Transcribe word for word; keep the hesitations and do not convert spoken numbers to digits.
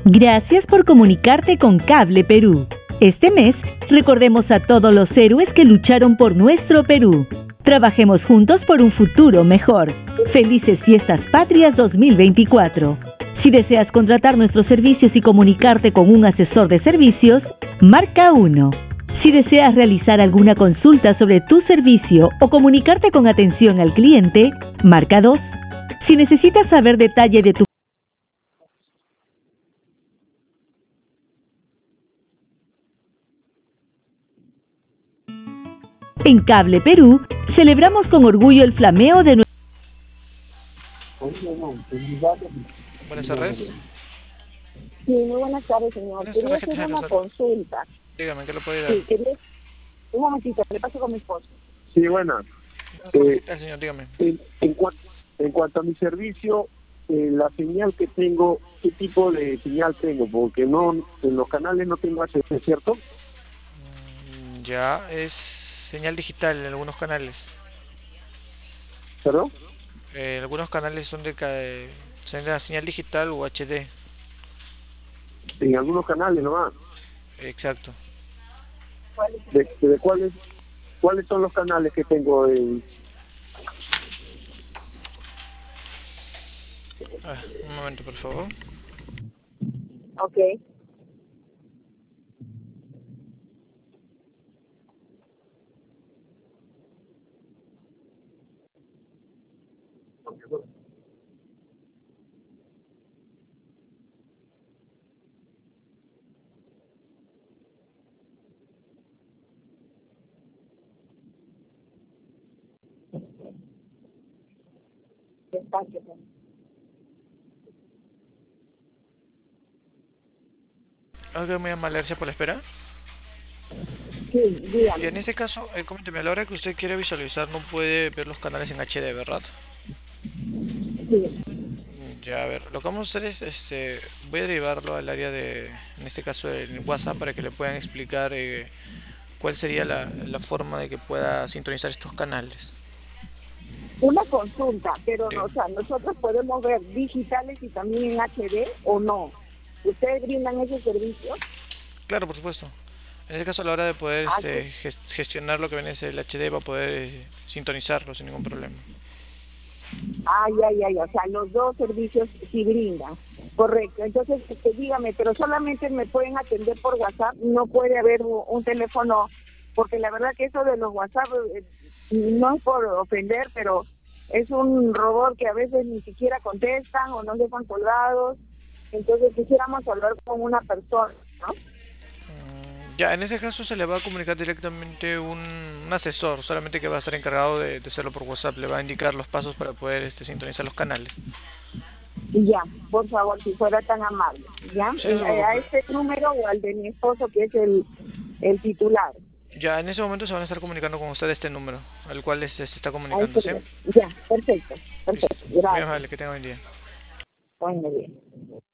Gracias por comunicarte con Cable Perú. Este mes, recordemos a todos los héroes que lucharon por nuestro Perú. Trabajemos juntos por un futuro mejor. Felices Fiestas Patrias dos mil veinticuatro. Si deseas contratar nuestros servicios y comunicarte con un asesor de servicios, marca uno. Si deseas realizar alguna consulta sobre tu servicio o comunicarte con atención al cliente, marca dos. Si necesitas saber detalle de tu En Cable Perú, celebramos con orgullo el flameo de nuestro... Buenas tardes. Sí, muy buenas tardes, señor. Buenas Quería tardes, ¿qué hacer te una pasa? consulta. Dígame, ¿qué le puedo ayudar? Sí, quería... Un momentito, le paso con mi esposo. Sí, bueno. ¿Cómo Eh, está, señor? Dígame. en, en, cua- en cuanto a mi servicio, eh, la señal que tengo, ¿qué tipo de señal tengo? Porque no en los canales no tengo H D, ¿cierto? Mm, Ya, es señal digital en algunos canales. ¿Perdón? Eh, algunos canales son de, ca- de señal señal digital o H D. En algunos canales nomás. Exacto. ¿De, de cuáles cuáles son los canales que tengo en... Ah, un momento, por favor. Ok. Despacio. Ok, muy amable, gracias por la espera. Sí, Y dígame. en ese caso, eh, coménteme, a la hora que usted quiere visualizar no puede ver los canales en H D, ¿verdad? Sí. Mm, Ya, a ver, lo que vamos a hacer es, este, voy a derivarlo al área de, en este caso, el WhatsApp para que le puedan explicar eh, cuál sería la, la forma de que pueda sintonizar estos canales. Una consulta, pero no, o Dígame. sea, nosotros podemos ver digitales y también en H D o no. ¿Ustedes brindan ese servicio? Claro, por supuesto. En este caso, a la hora de poder Ah, sí. este, ges- gestionar lo que viene a ser el H D, va a poder eh, sintonizarlo sin ningún problema. Ay, ay, ay, o sea, los dos servicios sí brindan. Correcto. Entonces, este, dígame, pero solamente me pueden atender por WhatsApp, no puede haber un, un teléfono, porque la verdad que eso de los WhatsApp, eh, no es por ofender, pero es un robot que a veces ni siquiera contestan o no dejan colgados. Entonces, quisiéramos hablar con una persona, ¿no? Mm, Ya, en ese caso se le va a comunicar directamente un, un asesor, solamente que va a estar encargado de, de hacerlo por WhatsApp. Le va a indicar los pasos para poder este, sintonizar los canales. Y ya, por favor, si fuera tan amable, ¿ya? Sí, no Eh, se A preocupe. este número o al de mi esposo, que es el, el titular. Ya, en ese momento se van a estar comunicando con usted este número, al cual este, se está A comunicando, este ¿sí? número. Ya, perfecto, Listo. perfecto. Muy Gracias. amable, que tenga buen día. Bueno, bien.